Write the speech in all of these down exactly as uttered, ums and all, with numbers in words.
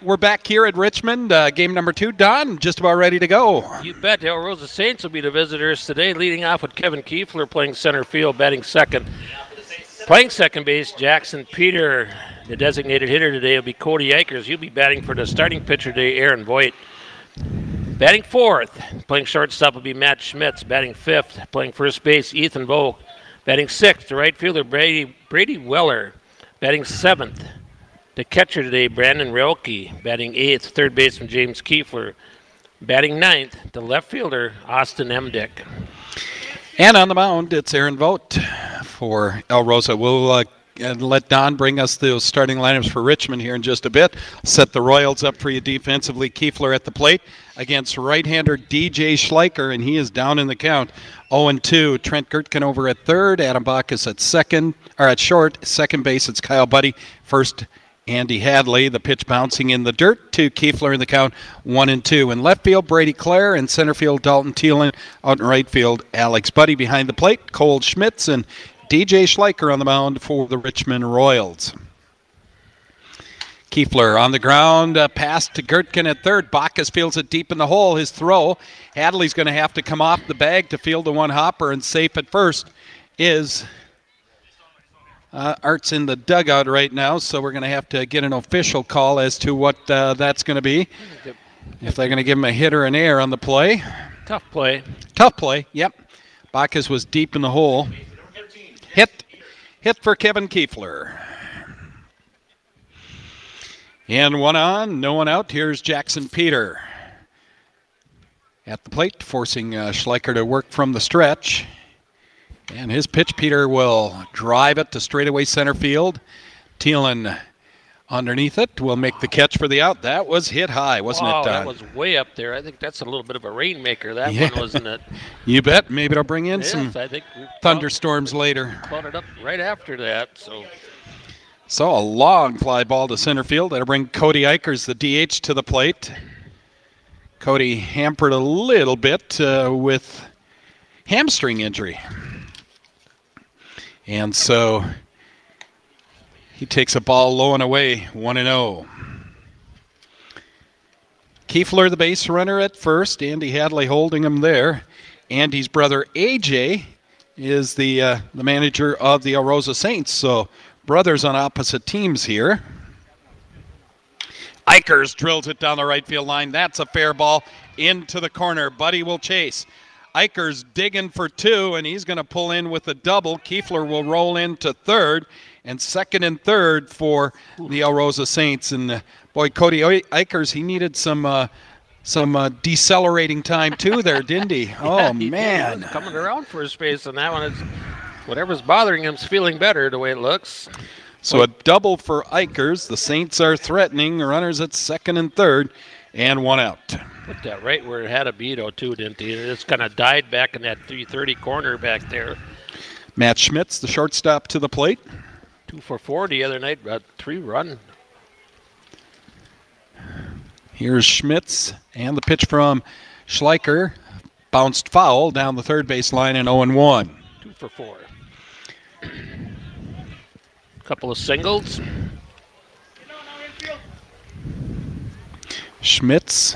we're back here at Richmond. Uh, game number two, Don, just about ready to go. You bet. The El Rosa Saints will be the visitors today, leading off with Kevin Kiefler playing center field, batting second. Playing second base, Jackson Peter. The designated hitter today will be Cody Eichers. He'll be batting for the starting pitcher today, Aaron Voigt. Batting fourth, playing shortstop will be Matt Schmitz. Batting fifth, playing first base, Ethan Volk. Batting sixth, the right fielder, Brady, Brady Weller. Batting seventh, the catcher today, Brandon Realke. Batting eighth, third baseman, James Kiefler. Batting ninth, the left fielder, Austin Emdick. And on the mound, it's Aaron Vogt for El Rosa. We'll uh, let Don bring us those starting lineups for Richmond here in just a bit. Set the Royals up for you defensively. Kiefler at the plate against right-hander D J Schleicher, and he is down in the count. oh and two. Trent Gertkin over at third. Adam Bacchus at second, or at short. Second base, it's Kyle Buddy. First, Andy Hadley. The pitch bouncing in the dirt to Kiefler in the count, one and two. In left field, Brady Clare. In center field, Dalton Thielen. Out in right field, Alex Buddy. Behind the plate, Cole Schmitz and D J Schleicher on the mound for the Richmond Royals. Kiefler on the ground, uh, pass to Gertkin at third. Bacchus fields it deep in the hole. His throw. Hadley's going to have to come off the bag to field the one hopper, and safe at first is uh, Art's in the dugout right now, so we're going to have to get an official call as to what uh, that's going to be. If they're going to give him a hit or an error on the play. Tough play. Tough play, yep. Bacchus was deep in the hole. Hit, hit for Kevin Kiefler. And one on, no one out. Here's Jackson Peter at the plate, forcing uh, Schleicher to work from the stretch. And his pitch, Peter will drive it to straightaway center field. Thielen underneath it will make the catch for the out. That was hit high, wasn't wow, it, Don? That was way up there. I think that's a little bit of a rainmaker, that yeah. one, wasn't it? You bet. Maybe it'll bring in It some is. I think we thunderstorms caught, later. Caught it up right after that, so... So a long fly ball to center field. That'll bring Cody Eichers, the D H, to the plate. Cody hampered a little bit uh, with hamstring injury. And so he takes a ball low and away, one and oh. Kiefler, the base runner at first. Andy Hadley holding him there. Andy's brother, A J, is the, uh, the manager of the El Rosa Saints. So brothers on opposite teams here. Eichers drills it down the right field line. That's a fair ball into the corner. Buddy will chase. Eichers digging for two, and he's going to pull in with a double. Kiefler will roll into third, and second and third for the El Rosa Saints. And uh, boy, Cody Eichers, he needed some uh, some uh, decelerating time too there, didn't he? yeah, Oh, he man. Did. Coming around for his space on that one. It's, whatever's bothering him's feeling better the way it looks. So a double for Eichers. The Saints are threatening. Runners at second and third, and one out. Put that right where it had a beat, oh, too, didn't he? It just kind of died back in that three thirty corner back there. Matt Schmitz, the shortstop, to the plate. Two for four the other night, a three-run. Here's Schmitz, and the pitch from Schleicher. Bounced foul down the third base line, and oh and one. Two for four. Couple of singles. Schmitz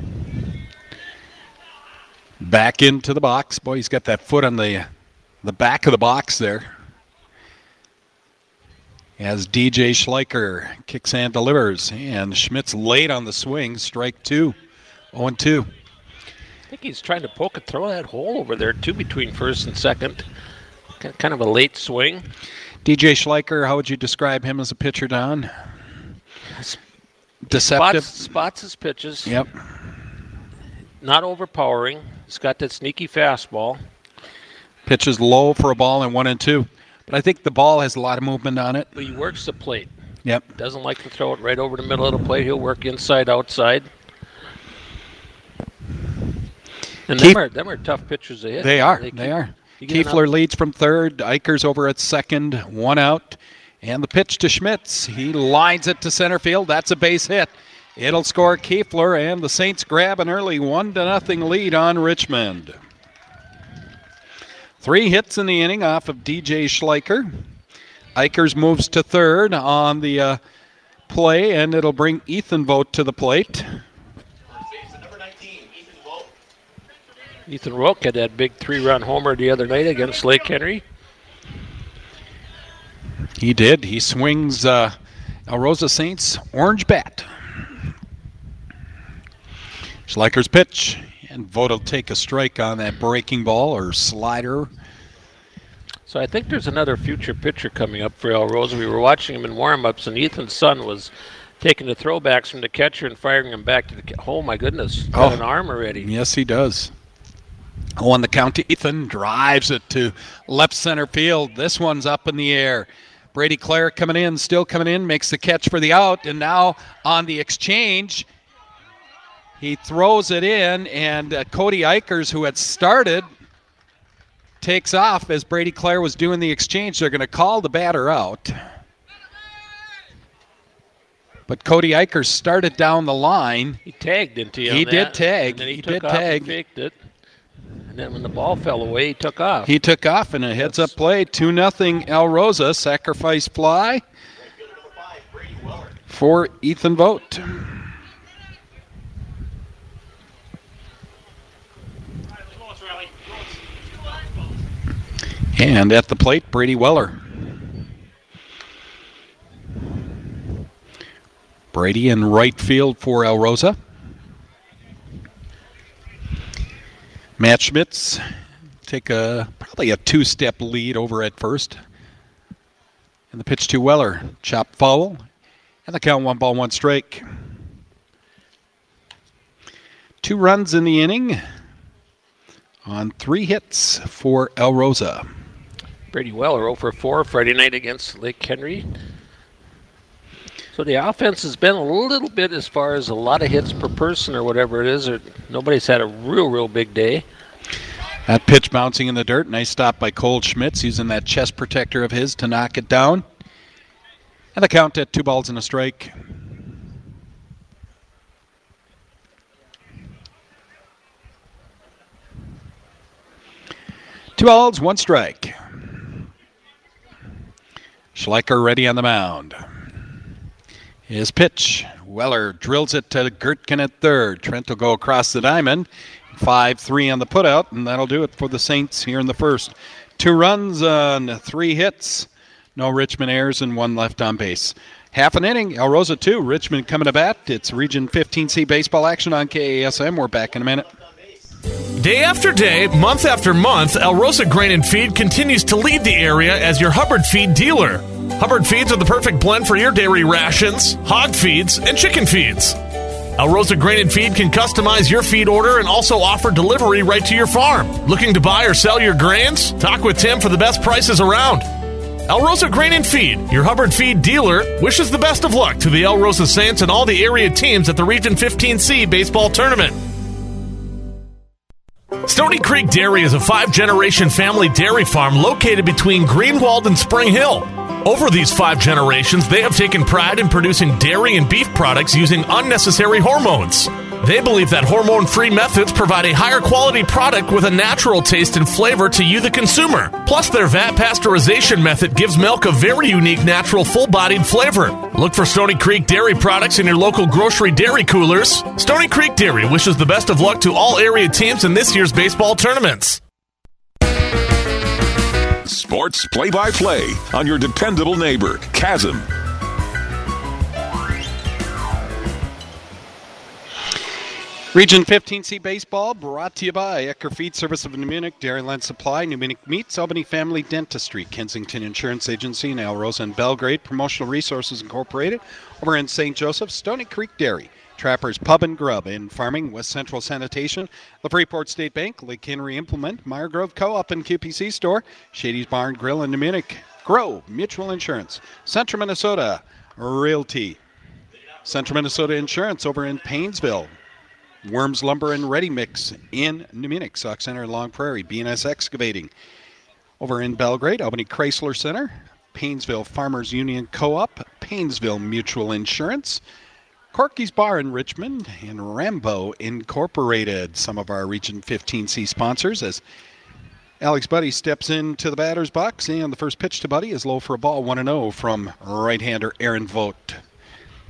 back into the box. Boy, he's got that foot on the the back of the box there. As D J Schleicher kicks and delivers. And Schmitz late on the swing. Strike two. oh and two. I think he's trying to poke it, throw that hole over there, too, between first and second. Kind of a late swing. D J Schleicher, how would you describe him as a pitcher, Don? Deceptive. Spots, spots his pitches. Yep. Not overpowering. He's got that sneaky fastball. Pitches low for a ball and one and two. But I think the ball has a lot of movement on it. But he works the plate. Yep. Doesn't like to throw it right over the middle of the plate. He'll work inside, outside. And Keith, them, are, them are tough pitchers to hit. They are. They, they keep, are. Kiefler leads from third. Eichers over at second. One out. And the pitch to Schmitz. He lines it to center field. That's a base hit. It'll score Kiefler, and the Saints grab an early one to nothing lead on Richmond. Three hits in the inning off of D J Schleicher. Eichers moves to third on the uh, play, and it'll bring Ethan Vogt to the plate. Ethan Roque had that big three-run homer the other night against Lake Henry. He did. He swings uh, Alrosa Saints orange bat. Schleicher's pitch, and Vogt will take a strike on that breaking ball or slider. So I think there's another future pitcher coming up for Alrosa. We were watching him in warm-ups, and Ethan's son was taking the throwbacks from the catcher and firing them back to the ca- oh my goodness, got Oh. an arm already. Yes, he does. Oh, on the count to Ethan, drives it to left center field. This one's up in the air. Brady Clare coming in, still coming in, makes the catch for the out, and now on the exchange, he throws it in, and uh, Cody Eichers, who had started, takes off as Brady Clare was doing the exchange. They're going to call the batter out. But Cody Eichers started down the line. He tagged into you. He on did that, tag. And then he, He took did off tag. and faked it. And then when the ball fell away, he took off. He took off in a heads-up play. two nothing Alrosa. Sacrifice fly for Ethan Vogt. And at the plate, Brady Weller. Brady in right field for Alrosa. Matt Schmitz take a probably a two-step lead over at first. And the pitch to Weller. Chop foul. And the count one ball, one strike. Two runs in the inning on three hits for Alrosa. Brady Weller oh for four Friday night against Lake Henry. So the offense has been a little bit as far as a lot of hits per person or whatever it is. Or nobody's had a real, real big day. That pitch bouncing in the dirt. Nice stop by Cole Schmitz using that chest protector of his to knock it down. And the count at two balls and a strike. Two balls, one strike. Schleicher ready on the mound. His pitch. Weller drills it to Gertken at third. Trent will go across the diamond. five three on the putout, and that'll do it for the Saints here in the first. Two runs on three hits. No Richmond errors and one left on base. Half an inning, Alrosa two, Richmond coming to bat. It's Region fifteen C baseball action on K A S M. We're back in a minute. Day after day, month after month, Alrosa Grain and Feed continues to lead the area as your Hubbard Feed dealer. Hubbard Feeds are the perfect blend for your dairy rations, hog feeds, and chicken feeds. Alrosa Grain and Feed can customize your feed order and also offer delivery right to your farm. Looking to buy or sell your grains? Talk with Tim for the best prices around. Alrosa Grain and Feed, your Hubbard Feed dealer, wishes the best of luck to the Alrosa Saints and all the area teams at the Region fifteen C baseball tournament. Stony Creek Dairy is a five-generation family dairy farm located between Greenwald and Spring Hill. Over these five generations, they have taken pride in producing dairy and beef products using unnecessary hormones. They believe that hormone-free methods provide a higher quality product with a natural taste and flavor to you, the consumer. Plus, their V A T pasteurization method gives milk a very unique, natural, full-bodied flavor. Look for Stony Creek Dairy products in your local grocery dairy coolers. Stony Creek Dairy wishes the best of luck to all area teams in this year's baseball tournaments. Sports play-by-play on your dependable neighbor, Chasm. Region fifteen C Baseball brought to you by Ecker Feed Service of Newmunick, Dairyland Supply, Newmunick Meats, Albany Family Dentistry, Kensington Insurance Agency, and Alrosa and Belgrade, Promotional Resources Incorporated, over in Saint Joseph, Stony Creek Dairy, Trappers Pub and Grub in Farming, West Central Sanitation, the Freeport State Bank, Lake Henry Implement, Meyer Grove Co-op and Q P C Store, Shady's Barn Grill in Newmunick, Grow Mutual Insurance, Central Minnesota Realty, Central Minnesota Insurance over in Paynesville, Worms Lumber and Ready Mix in Newmunick, Sauk Center and Long Prairie, B and S Excavating. Over in Belgrade, Albany Chrysler Center, Paynesville Farmers Union Co-op, Paynesville Mutual Insurance, Corky's Bar in Richmond, and Rambo Incorporated. Some of our Region fifteen C sponsors as Alex Buddy steps into the batter's box, and the first pitch to Buddy is low for a ball, one and oh from right-hander Aaron Vogt.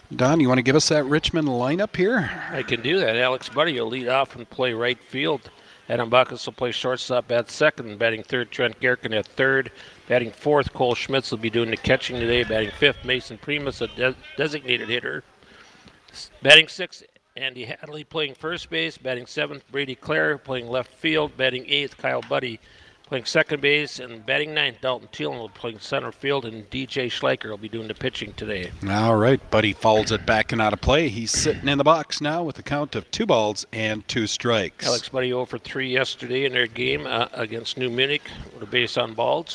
Don, you want to give us that Richmond lineup here? I can do that. Alex Buddy will lead off and play right field. Adam Bacchus will play shortstop at second. Batting third, Trent Gerken at third. Batting fourth, Cole Schmitz will be doing the catching today. Batting fifth, Mason Primus, a de- designated hitter. Batting sixth, Andy Hadley playing first base. Batting seventh, Brady Clare playing left field. Batting eighth, Kyle Buddy playing second base. And batting ninth, Dalton Thielen will be playing center field. And D J Schleicher will be doing the pitching today. All right, Buddy fouls it back and out of play. He's sitting in the box now with a count of two balls and two strikes. Alex Buddy oh for three yesterday in their game uh, against New Munich with a base on balls.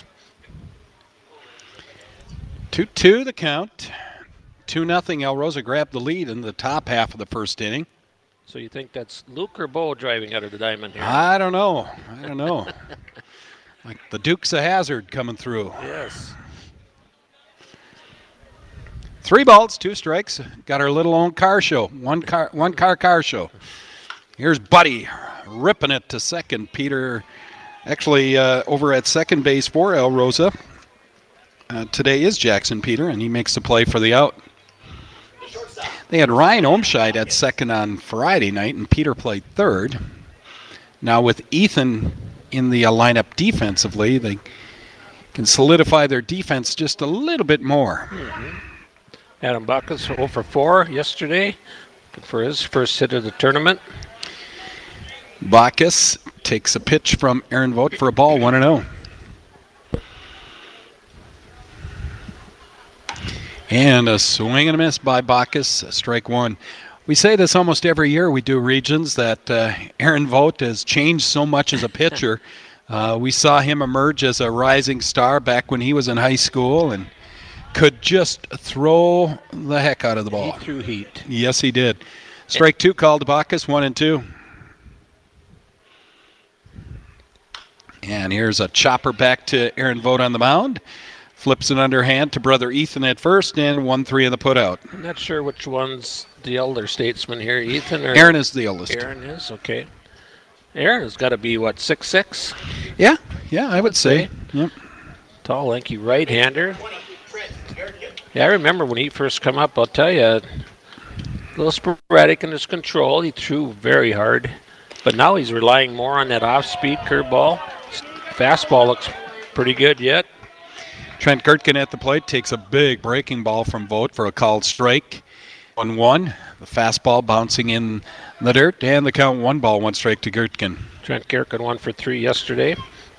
two two the count. two nothing. El Rosa grabbed the lead in the top half of the first inning. So you think that's Luke or Bo driving out of the diamond here? I don't know. I don't know. Like the Dukes of Hazzard coming through. Yes. Three balls, two strikes. Got our little own car show. One car, one car car show. Here's Buddy ripping it to second. Peter, actually uh, over at second base for El Rosa. Uh, today is Jackson Peter, and he makes the play for the out. They had Ryan Omscheid at second on Friday night, and Peter played third. Now with Ethan in the uh, lineup defensively, they can solidify their defense just a little bit more. Mm-hmm. Adam Bacchus oh for four yesterday for his first hit of the tournament. Bacchus takes a pitch from Aaron Vogt for a ball, one and oh. And a swing and a miss by Bacchus, strike one. We say this almost every year we do regions, that uh, Aaron Vogt has changed so much as a pitcher. uh, we saw him emerge as a rising star back when he was in high school and could just throw the heck out of the ball. He threw heat. Yes, he did. Strike two called to Bacchus, one and two. And here's a chopper back to Aaron Vogt on the mound. Flips it underhand to brother Ethan at first, and one three in the putout. I'm not sure which one's the elder statesman here, Ethan or Aaron is the oldest. Aaron is, okay. Aaron has got to be, what, six six? Yeah, yeah, I would say. Yep. Tall, lanky right-hander. Yeah, I remember when he first come up, I'll tell you, a little sporadic in his control. He threw very hard. But now he's relying more on that off-speed curveball. Fastball looks pretty good yet. Trent Gertken at the plate takes a big breaking ball from Vogt for a called strike. one one. The fastball bouncing in the dirt, and the count one ball, one strike to Gertken. Trent Gertken one for three yesterday.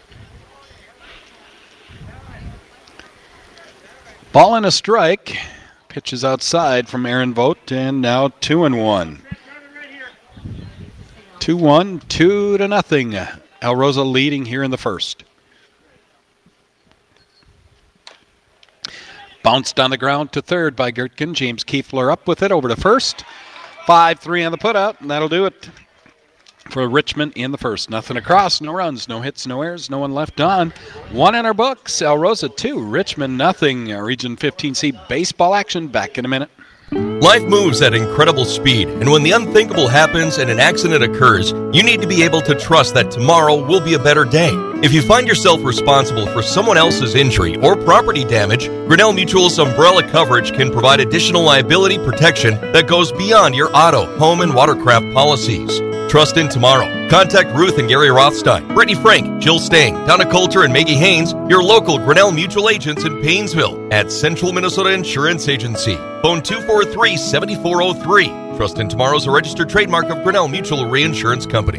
Ball and a strike. Pitches outside from Aaron Vogt, and now two and one. two one, two to nothing. El Rosa leading here in the first. Bounced on the ground to third by Gertken. James Kiefler up with it over to first. five three on the putout, and that'll do it for Richmond in the first. Nothing across, no runs, no hits, no errors, no one left on. One in our books. El Rosa two, Richmond nothing. Region fifteen C baseball action back in a minute. Life moves at incredible speed, and when the unthinkable happens and an accident occurs, you need to be able to trust that tomorrow will be a better day. If you find yourself responsible for someone else's injury or property damage, Grinnell Mutual's umbrella coverage can provide additional liability protection that goes beyond your auto, home, and watercraft policies. Trust in tomorrow. Contact Ruth and Gary Rothstein, Brittany Frank, Jill Stang, Donna Coulter, and Maggie Haynes, your local Grinnell Mutual agents in Paynesville at Central Minnesota Insurance Agency. Phone two four three, seven four zero three. Trust in Tomorrow is a registered trademark of Grinnell Mutual Reinsurance Company.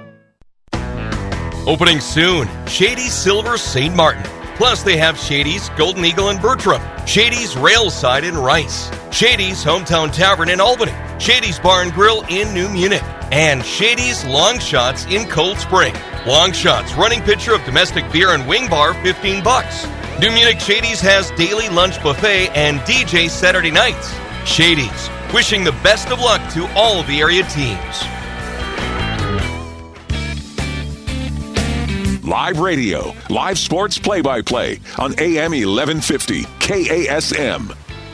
Opening soon, Shady's Silver Saint Martin. Plus, they have Shady's Golden Eagle in Bertram, Shady's Railside in Rice, Shady's Hometown Tavern in Albany, Shady's Bar and Grill in New Munich, and Shady's Long Shots in Cold Spring. Long Shots, running pitcher of domestic beer and wing bar, fifteen bucks. New Munich Shady's has daily lunch buffet and D J Saturday nights. Shady's, wishing the best of luck to all of the area teams. Live radio, live sports play-by-play on A M eleven fifty K A S M.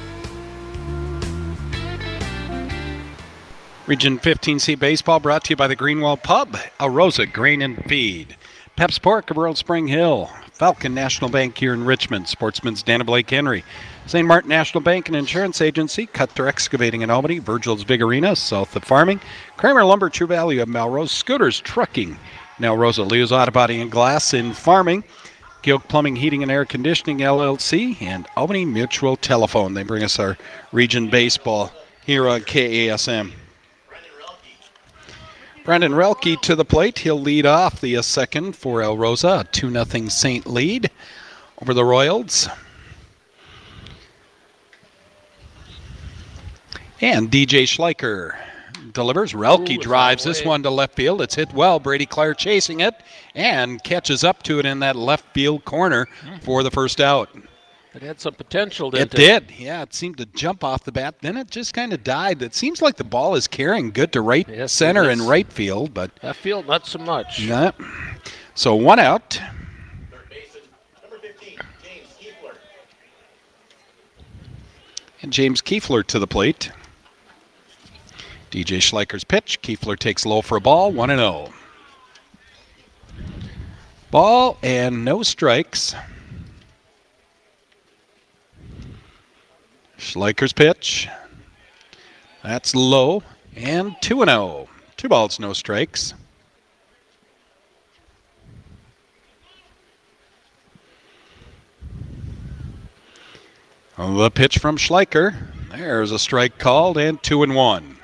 Region fifteen C baseball brought to you by the Greenwald Pub, El Rosa Grain and Feed, Pep's Pork of World Spring Hill, Falcon National Bank here in Richmond, Sportsman's Dana Blake Henry, Saint Martin National Bank and Insurance Agency, Cutter Excavating in Albany, Virgil's Big Arena, south of Farming, Kramer Lumber, True Value of Melrose, Scooters Trucking, Melrose, Leo's Auto Body and Glass in Farming, Gilk Plumbing, Heating and Air Conditioning, L L C, and Albany Mutual Telephone. They bring us our region baseball here on K A S M. Brendan Relke to the plate. He'll lead off the uh, second for El Rosa, a two nothing Saint lead over the Royals. And D J Schleicher delivers. Relke Ooh, drives this one to left field. It's hit well. Brady Clare chasing it and catches up to it in that left field corner mm. for the first out. It had some potential, didn't it? It did. Yeah, it seemed to jump off the bat. Then it just kind of died. It seems like the ball is carrying good to right yes, center and right field, but left field not so much. Yeah. So one out. Third baseman, number fifteen, James Kiefler. And James Kiefler to the plate. D J Schleicher's pitch. Kiefler takes low for a ball. one and oh. Ball and no strikes. Schleicher's pitch. That's low. And two and oh. Two balls, no strikes. The pitch from Schleicher. There's a strike called, and two and one.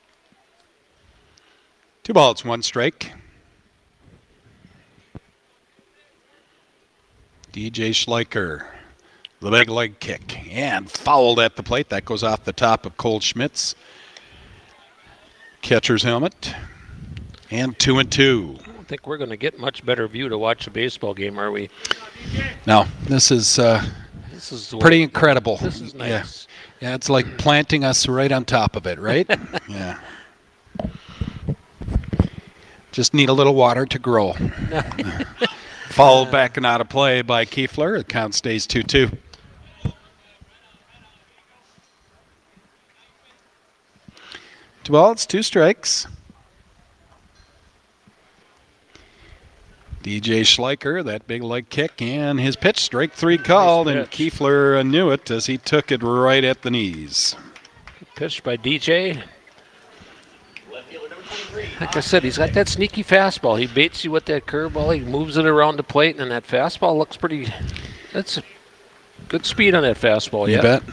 Two balls, one strike. D J Schleicher. The big leg kick, and fouled at the plate. That goes off the top of Cole Schmidt's catcher's helmet. And two and two. I don't think we're going to get much better view to watch a baseball game, are we? No, this is uh, this is pretty what, incredible. This is nice. Yeah. yeah, it's like planting us right on top of it, right? Yeah. Just need a little water to grow. Fouled back and out of play by Kiefler. The count stays two two. Two balls, two strikes. D J Schleicher, that big leg kick, and his pitch, strike three called, nice and Kiefler knew it as he took it right at the knees. Pitched by D J. Like I said, he's got that sneaky fastball. He baits you with that curveball. He moves it around the plate, and that fastball looks pretty. That's a good speed on that fastball. You yeah. bet.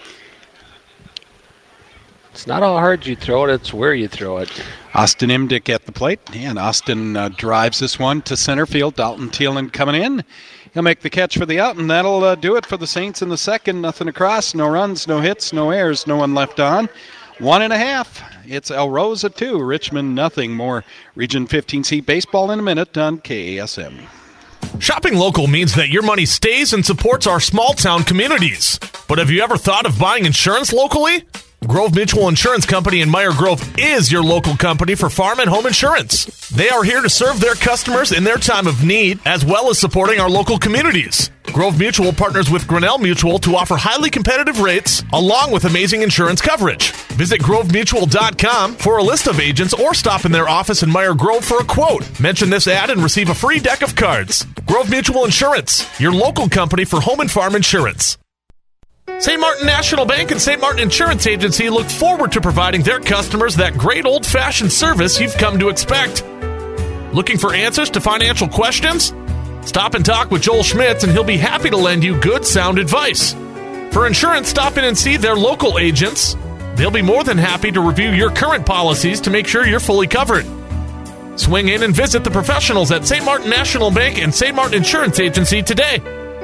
It's not how hard you throw it, it's where you throw it. Austin Imdick at the plate, and Austin uh, drives this one to center field. Dalton Thielen coming in. He'll make the catch for the out, and that'll uh, do it for the Saints in the second. Nothing across, no runs, no hits, no errors, no one left on. One and a half. It's El Rosa two, Richmond nothing. More Region fifteen C baseball in a minute on K A S M. Shopping local means that your money stays and supports our small town communities. But have you ever thought of buying insurance locally? Grove Mutual Insurance Company in Meyer Grove is your local company for farm and home insurance. They are here to serve their customers in their time of need, as well as supporting our local communities. Grove Mutual partners with Grinnell Mutual to offer highly competitive rates, along with amazing insurance coverage. Visit grove mutual dot com for a list of agents or stop in their office in Meyer Grove for a quote. Mention this ad and receive a free deck of cards. Grove Mutual Insurance, your local company for home and farm insurance. Saint Martin National Bank and Saint Martin Insurance Agency look forward to providing their customers that great old-fashioned service you've come to expect. Looking for answers to financial questions? Stop and talk with Joel Schmitz, and he'll be happy to lend you good, sound advice. For insurance, stop in and see their local agents. They'll be more than happy to review your current policies to make sure you're fully covered. Swing in and visit the professionals at Saint Martin National Bank and Saint Martin Insurance Agency today.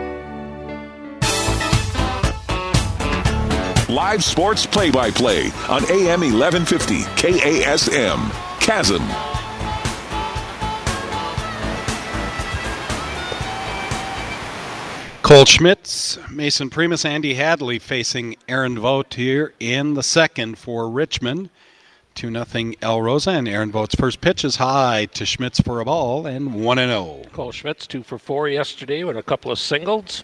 Live sports play-by-play on A M eleven fifty K A S M. Chasm. Cole Schmitz, Mason Primus, Andy Hadley facing Aaron Vogt here in the second for Richmond. two nothing El Rosa, and Aaron Vogt's first pitch is high to Schmitz for a ball, and one and oh. Cole Schmitz, two for four yesterday with a couple of singles.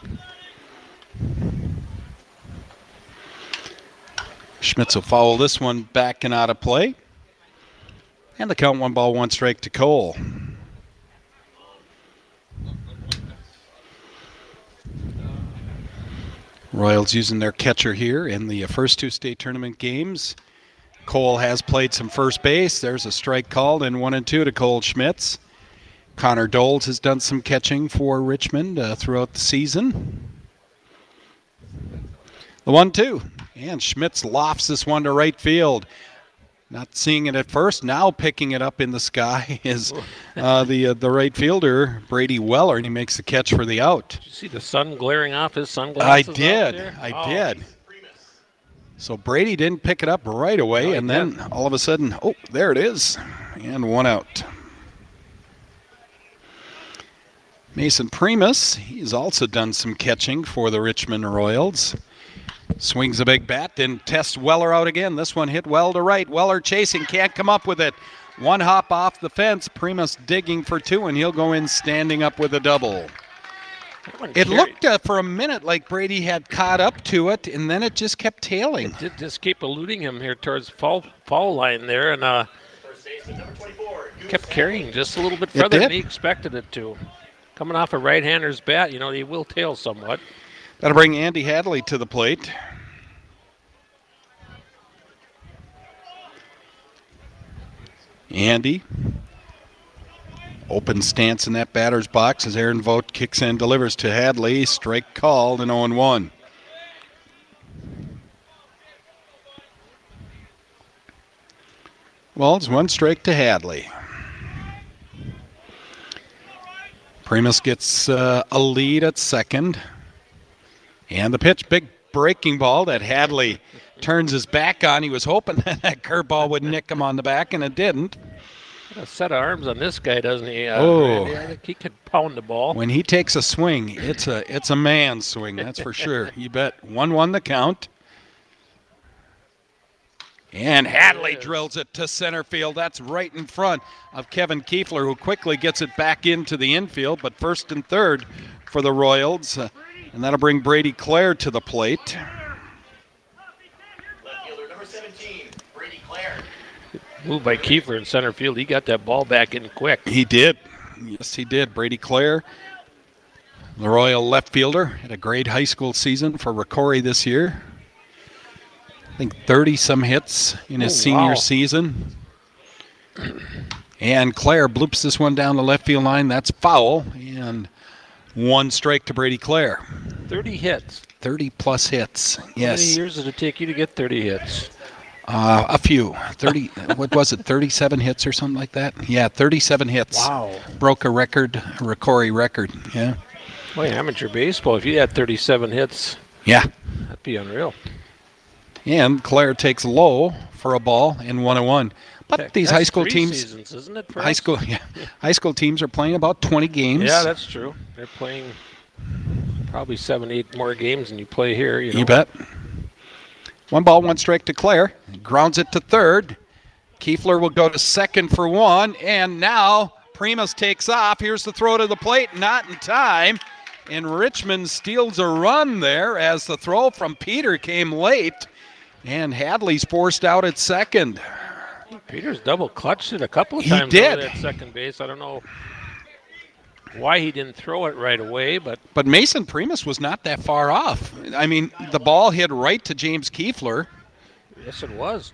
Schmitz will foul this one back and out of play. And the count one ball, one strike to Cole. Royals using their catcher here in the first two state tournament games. Cole has played some first base. There's a strike called in one and two to Cole Schmitz. Connor Doles has done some catching for Richmond uh, throughout the season. The one two. And Schmitz lofts this one to right field. Not seeing it at first, now picking it up in the sky is uh, the uh, the right fielder, Brady Weller, and he makes the catch for the out. Did you see the sun glaring off his I sunglasses? did. Out there? I Oh, did. So Brady didn't pick it up right away, No, he and then didn't. all of a sudden, oh, there it is, and one out. Mason Primus, he's also done some catching for the Richmond Royals. Swings a big bat, then tests Weller out again. This one hit well to right. Weller chasing, can't come up with it. One hop off the fence. Primus digging for two, and he'll go in standing up with a double. That one It carried- looked uh, for a minute like Brady had caught up to it, and then it just kept tailing. It did just keep eluding him here towards foul, foul line there, and uh, First baseman, number twenty-four. kept carrying just a little bit It further than did. he expected it to. Coming off a right-hander's bat, you know, he will tail somewhat. That'll bring Andy Hadley to the plate. Andy. Open stance in that batter's box as Aaron Vogt kicks in, delivers to Hadley. Strike called and oh and one. Well, it's one strike to Hadley. Primus gets uh, a lead at second. And the pitch, big breaking ball that Hadley turns his back on. He was hoping that that curveball would nick him on the back, and it didn't. Got a set of arms on this guy, doesn't he? Uh, Oh. Randy? I think he could pound the ball. When he takes a swing, it's a it's a man swing, that's for sure. You bet. one one the count. And Hadley drills it to center field. That's right in front of Kevin Kiefler, who quickly gets it back into the infield, but first and third for the Royals. Uh, and that'll bring Brady Clare to the plate. Left fielder, number seventeen, Brady Clare. Moved by Kiefer in center field. He got that ball back in quick. He did. Yes, he did. Brady Clare, the Royal left fielder, had a great high school season for Ricori this year. I think thirty-some hits in his Oh, senior wow. season. And Clare bloops this one down the left field line. That's foul. And one strike to Brady Clare. thirty hits. thirty-plus hits. How many Yes. years did it take you to get thirty hits? Uh, a few. thirty. What was it, thirty-seven hits or something like that? Yeah, thirty-seven hits. Wow. Broke a record, a Ricori record. Yeah. Boy, amateur baseball, if you had thirty-seven hits, Yeah. that'd be unreal. And Clare takes low for a ball in one and one. But Heck, these that's high school three teams, seasons, isn't it? for high us? school, yeah, high school teams are playing about twenty games. Yeah, that's true. They're playing probably seven, eight more games than you play here. You, know? You bet. One ball, one strike to Clare. Grounds it to third. Kiefler will go to second for one, and now Primus takes off. Here's the throw to the plate, not in time. And Richmond steals a run there as the throw from Peter came late. And Hadley's forced out at second. Peters double clutched it a couple of He times did. over at second base. I don't know why he didn't throw it right away, but But Mason Primus was not that far off. I mean, the ball hit right to James Kiefler. yes, it was.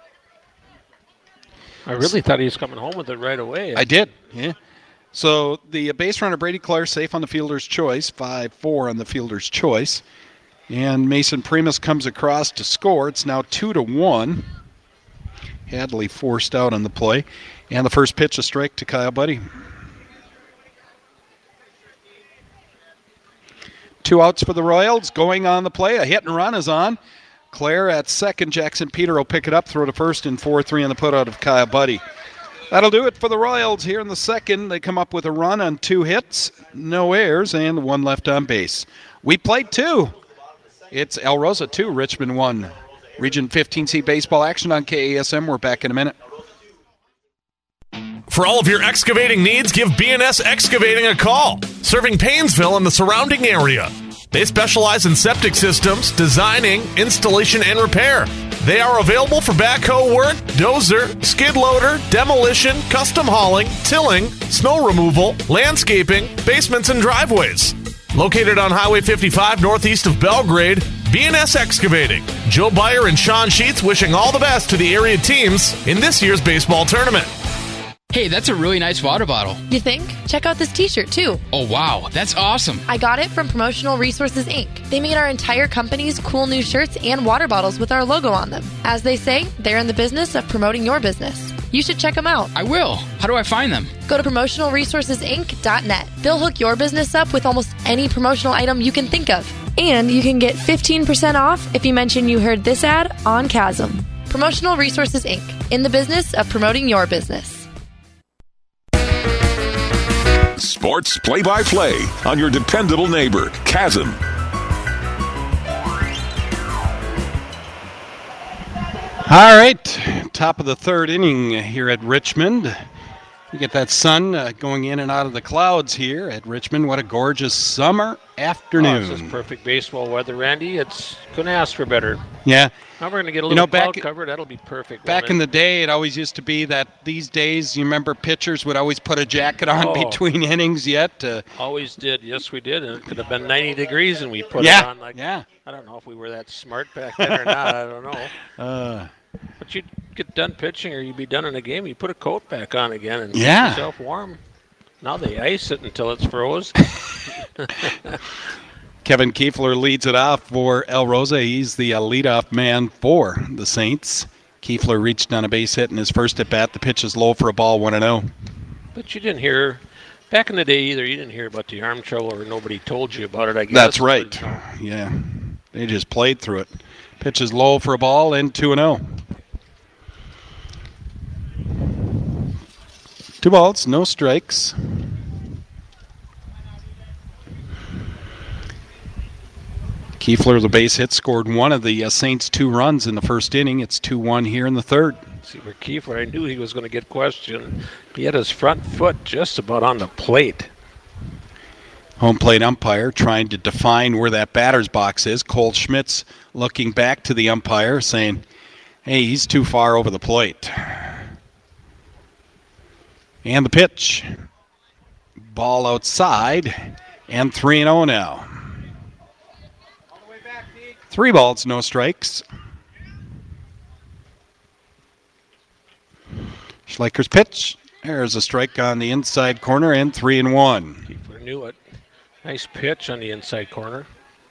I really thought he was coming home with it right away. I did, yeah. So the base runner, Brady Clare, safe on the fielder's choice, five four on the fielder's choice. And Mason Primus comes across to score. It's now two to one. Hadley forced out on the play. And the first pitch, a strike to Kyle Buddy. Two outs for the Royals. Going on the play. A hit and run is on. Clare at second. Jackson Peter will pick it up, throw to first, and four three on the putout of Kyle Buddy. That'll do it for the Royals here in the second. They come up with a run on two hits, no errors, and one left on base. We played two. It's El Rosa two, Richmond one. Region fifteen C baseball action on K A S M. We're back in a minute. For all of your excavating needs, give B and S Excavating a call, serving Paynesville and the surrounding area. They specialize in septic systems, designing, installation, and repair. They are available for backhoe work, dozer, skid loader, demolition, custom hauling, tilling, snow removal, landscaping, basements, and driveways. Located on Highway fifty-five northeast of Belgrade, B and S Excavating. Joe Byer and Sean Sheets wishing all the best to the area teams in this year's baseball tournament. Hey, that's a really nice water bottle. You think? Check out this t-shirt, too. Oh, wow. That's awesome. I got it from Promotional Resources, Incorporated. They made our entire company's cool new shirts and water bottles with our logo on them. As they say, they're in the business of promoting your business. You should check them out. I will. How do I find them? Go to promotional resources inc dot net. They'll hook your business up with almost any promotional item you can think of. And you can get fifteen percent off if you mention you heard this ad on Chasm. Promotional Resources, Incorporated. In the business of promoting your business. Sports play-by-play on your dependable neighbor, Chasm. All right, top of the third inning here at Richmond. You get that sun uh, going in and out of the clouds here at Richmond. What a gorgeous summer afternoon. Oh, this is perfect baseball weather, Randy. It's couldn't ask for better. Yeah. Now we're going to get a little You know, cloud back- cover. That'll be perfect. Back won't in it? the day, it always used to be that these days, you remember pitchers would always put a jacket on Oh. between innings yet. Uh, Always did. Yes, we did. And it could have been ninety degrees and we put Yeah, it on. Like, yeah. I don't know if we were that smart back then or not. I don't know. uh, But you'd get done pitching or you'd be done in a game. You put a coat back on again and Yeah. keep yourself warm. Now they ice it until it's froze. Kevin Kiefler leads it off for El Rosa. He's the uh, leadoff man for the Saints. Kiefler reached on a base hit in his first at bat. The pitch is low for a ball, one and oh. But you didn't hear, back in the day either, you didn't hear about the arm trouble or nobody told you about it, I guess. That's right. But, uh, Yeah. They just played through it. Pitch is low for a ball and two and oh. Two balls, no strikes. Kiefler, the base hit, scored one of the uh, Saints' two runs in the first inning. It's two one here in the third. See, for Kiefler, I knew he was going to get questioned. He had his front foot just about on the plate. Home plate umpire trying to define where that batter's box is. Cole Schmitz looking back to the umpire saying, hey, he's too far over the plate. And the pitch. Ball outside and three and oh now. Three balls, no strikes. Schleicher's pitch. There's a strike on the inside corner and three and one. Kiefler knew it. Nice pitch on the inside corner.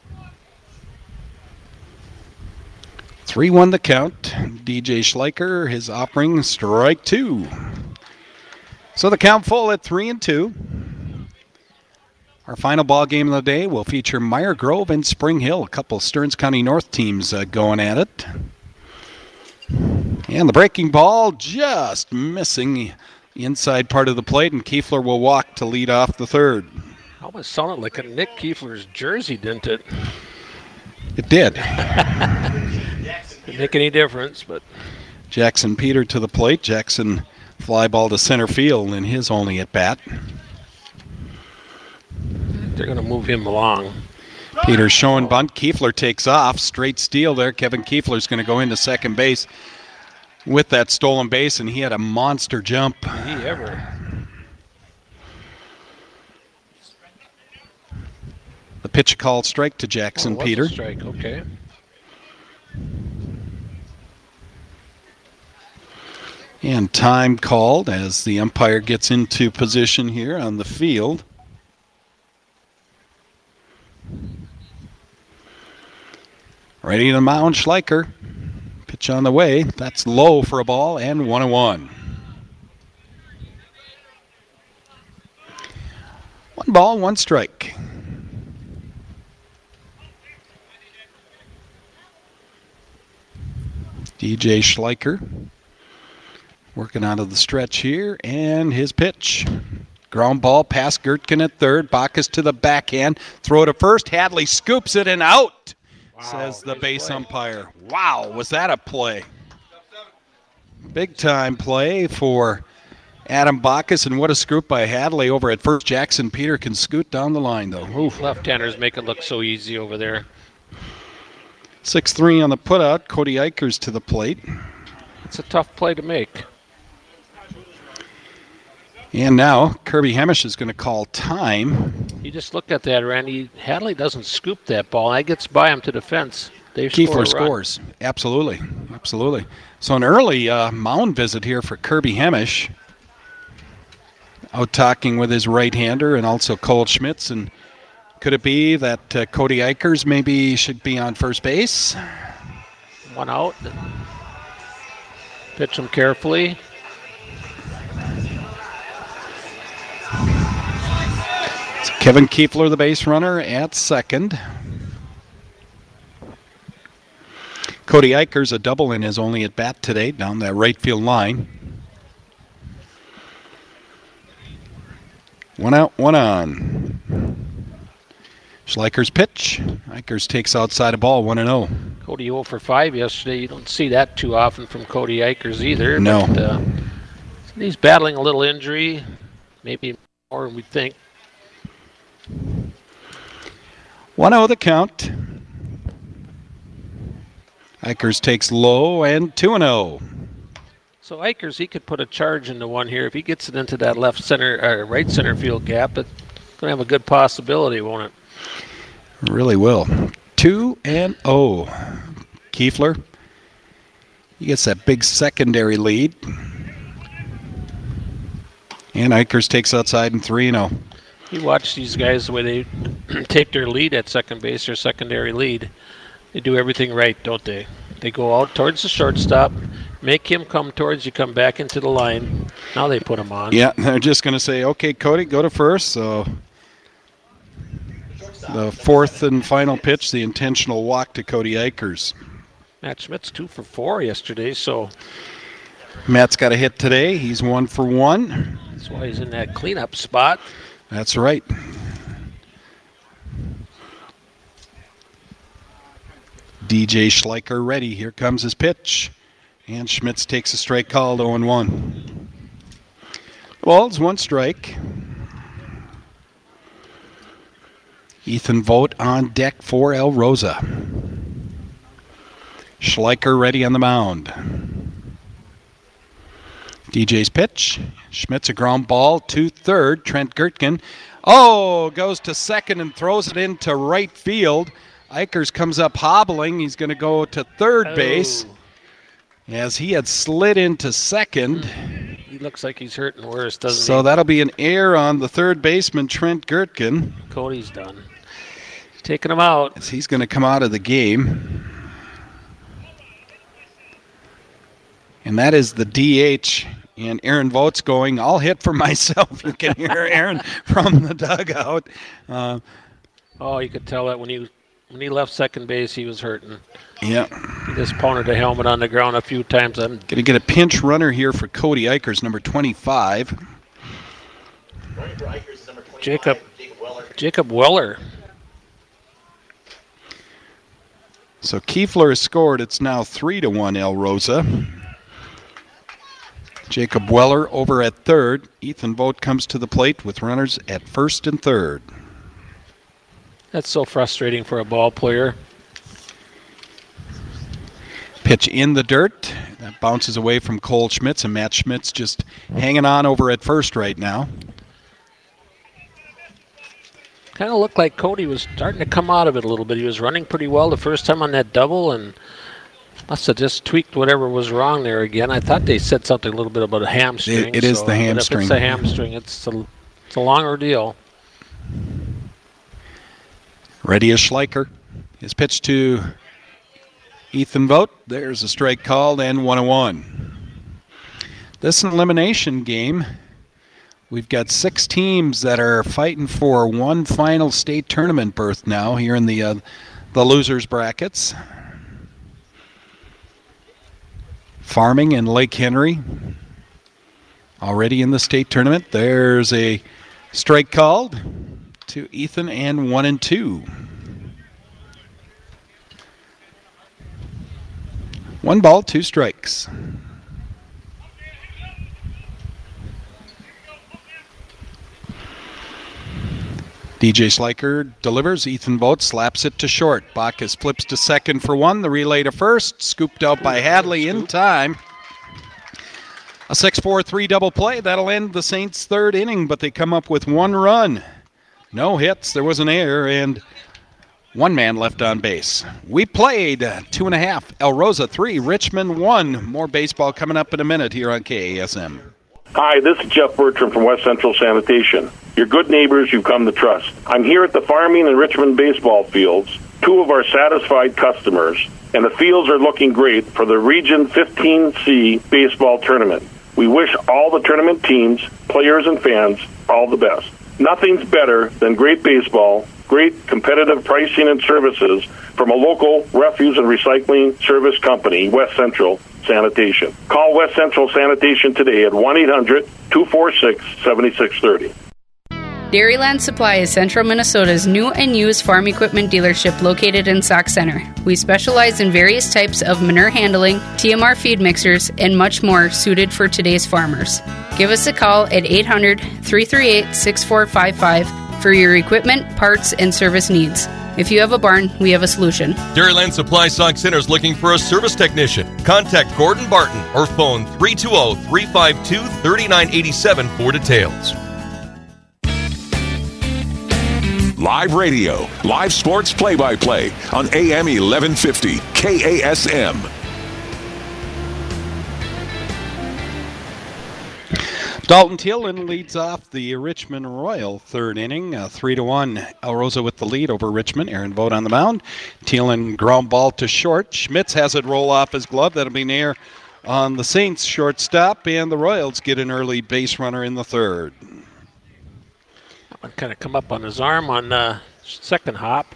three one the count. D J Schleicher, his offering, strike two. So the count full at three and two. Our final ball game of the day will feature Meyer Grove and Spring Hill, a couple of Stearns County North teams uh, going at it. And the breaking ball just missing the inside part of the plate, and Kiefler will walk to lead off the third. Almost sounded like a Nick Kiefler's jersey, didn't it? It did. Didn't make any difference, but Jackson Peter to the plate. Jackson fly ball to center field in his only at bat. they're going to move him along. Peter's showing bunt. Kiefler takes off. Straight steal there. Kevin Kiefler's going to go into second base with that stolen base, and he had a monster jump. Did he ever? The pitch called strike to Jackson Oh, it was a Peter. strike, okay. And time called as the umpire gets into position here on the field. Ready to mound, Schleicher. Pitch on the way. That's low for a ball and one and one. One ball, one strike. D J Schleicher working out of the stretch here, and his pitch. Ground ball past Gertkin at third. Bacchus to the backhand. Throw to first. Hadley scoops it and out, Wow, says the nice base play. umpire. Wow, was that a play? Big time play for Adam Bacchus, and what a scoop by Hadley over at first. Jackson Peter can scoot down the line, though. Oof. Left-handers make it look so easy over there. six three on the putout. Cody Eichers to the plate. It's a tough play to make. And now Kirby Hemish is going to call time. You just look at that, Randy. Hadley doesn't scoop that ball. That gets by him to the fence. They Kiefler scores. Absolutely. Absolutely. So an early uh, mound visit here for Kirby Hemish. Out talking with his right-hander and also Cole Schmitz. And could it be that uh, Cody Eichers maybe should be on first base? One out. Pitch him carefully. It's Kevin Kiefler, the base runner, at second. Cody Eichers, a double in his only at bat today down that right field line. One out, one on. Schleicher's pitch. Eichers takes outside a ball, one and oh. Cody oh for five yesterday. You don't see that too often from Cody Eichers either. No. But, uh, he's battling a little injury, maybe more than we think. one oh the count. Eichers takes low and two and oh. So Eichers, he could put a charge into one here. If he gets it into that left center, or right center field gap, it's going to have a good possibility, won't it? Really will. two and oh. Kiefler. He gets that big secondary lead. And Eichers takes outside in three and oh. You watch these guys the way they take their lead at second base, their secondary lead. They do everything right, don't they? They go out towards the shortstop, make him come towards you, come back into the line. Now they put him on. Yeah, they're just going to say, okay, Cody, go to first. So the fourth and final pitch, the intentional walk to Cody Eichers. Matt Schmidt's two for four yesterday, so. Matt's got a hit today. He's one for one. That's why he's in that cleanup spot. That's right. D J Schleicher ready. Here comes his pitch. And Schmitz takes a strike call to oh and one. Well, it's one strike. Ethan Vogt on deck for El Rosa. Schleicher ready on the mound. D J's pitch. Schmitz a ground ball to third. Trent Gertkin. Oh, goes to second and throws it into right field. Eichers comes up hobbling. He's going to go to third Oh. base as he had slid into second. He looks like he's hurting worse, doesn't So he? that'll be an error on the third baseman, Trent Gertkin, Cody's done. Taking him out. as he's going to come out of the game. And that is the D H. And Aaron Vogt's going, I'll hit for myself. You can hear Aaron from the dugout. Uh, Oh, you could tell that when he when he left second base, he was hurting. yeah. He just pounded the helmet on the ground a few times. I'm Going to get a pinch runner here for Cody Eichers, number twenty-five. Running for Eichers is number twenty-five, Jacob Jacob Weller. Jacob Weller. So Kiefler has scored. It's now three to one El Rosa. Jacob Weller over at third. Ethan Vogt comes to the plate with runners at first and third. That's so frustrating for a ball player. Pitch in the dirt. That bounces away from Cole Schmitz, and Matt Schmitz just hanging on over at first right now. Kind of looked like Cody was starting to come out of it a little bit. He was running pretty well the first time on that double, and must have just tweaked whatever was wrong there again. I thought they said something a little bit about a hamstring. It- it is so- the but hamstring. If it's a hamstring, it's a, it's a long ordeal. Ready is Schleicher. His pitch to Ethan Vogt. There's a strike called and one and one. This is an elimination game. We've got six teams that are fighting for one final state tournament berth now here in the uh, the losers brackets. Farming and Lake Henry already in the state tournament. There's a strike called to Ethan and one and two. One ball, two strikes. D J Schleicher delivers. Ethan Vogt slaps it to short. Bacchus flips to second for one. The relay to first. Scooped out by Hadley in time. A six four three double play. That'll end the Saints' third inning, but they come up with one run. No hits. There was an error and one man left on base. We played two and a half. El Rosa three, Richmond one. More baseball coming up in a minute here on K A S M. Hi, this is Jeff Bertram from West Central Sanitation. Your good neighbors you've come to trust. I'm here at the Farming and Richmond baseball fields, two of our satisfied customers, and the fields are looking great for the Region fifteen C baseball tournament. We wish all the tournament teams, players, and fans all the best. Nothing's better than great baseball, great competitive pricing and services from a local refuse and recycling service company, West Central Sanitation. Call West Central Sanitation today at one eight hundred two four six seven six three zero. Dairyland Supply is Central Minnesota's new and used farm equipment dealership located in Sauk Center. We specialize in various types of manure handling, T M R feed mixers, and much more suited for today's farmers. Give us a call at eight hundred three three eight six four five five for your equipment, parts, and service needs. If you have a barn, we have a solution. Dairyland Supply Sauk Center is looking for a service technician. Contact Gordon Barton or phone three two zero, three five two, three nine eight seven for details. Live radio, live sports play-by-play on A M eleven fifty K A S M. Dalton Thielen leads off the Richmond Royal third inning, uh, three to one. El Rosa with the lead over Richmond. Aaron Vogt on the mound. Thielen ground ball to short. Schmitz has it roll off his glove. That'll be near on the Saints shortstop, and the Royals get an early base runner in the third. That one kind of come up on his arm on the second hop.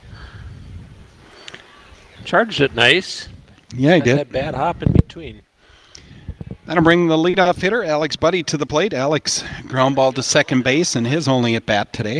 Charged it nice. Yeah, he Had did. That bad hop in between. That'll bring the leadoff hitter, Alex Buddy, to the plate. Alex ground ball to second base, and his only at bat today.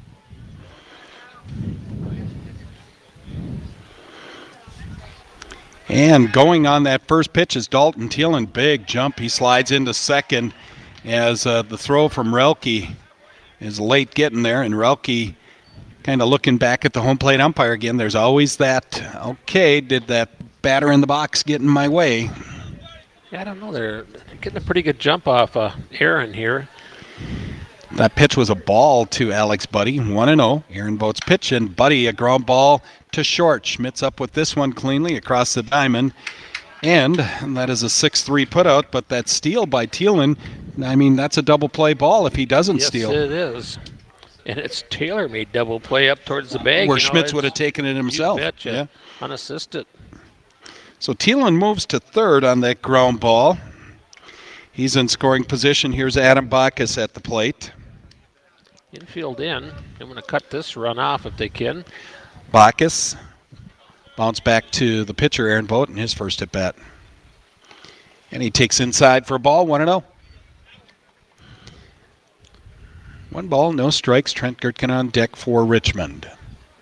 And going on that first pitch is Dalton Thielen. Big jump. He slides into second as uh, the throw from Relke is late getting there, and Relke kind of looking back at the home plate umpire again. There's always that, okay, did that batter in the box get in my way? Yeah, I don't know. They're getting a pretty good jump off uh, Aaron here. That pitch was a ball to Alex Buddy, one and oh. Aaron Vogt's pitch, and Buddy a ground ball to short. Schmitz up with this one cleanly across the diamond. And that is a six three putout, but that steal by Thielen, I mean, that's a double play ball if he doesn't yes, steal. Yes, it is. And it's tailor-made double play up towards the bag. Where you know, Schmitz would have taken it himself. You betcha. Yeah. Unassisted. So Thielen moves to third on that ground ball. He's in scoring position. Here's Adam Bacchus at the plate. Infield in. I'm going to cut this run off if they can. Bacchus bounce back to the pitcher, Aaron Vogt, in his first at bat. And he takes inside for a ball, one and oh. One ball, no strikes. Trent Gertkin on deck for Richmond.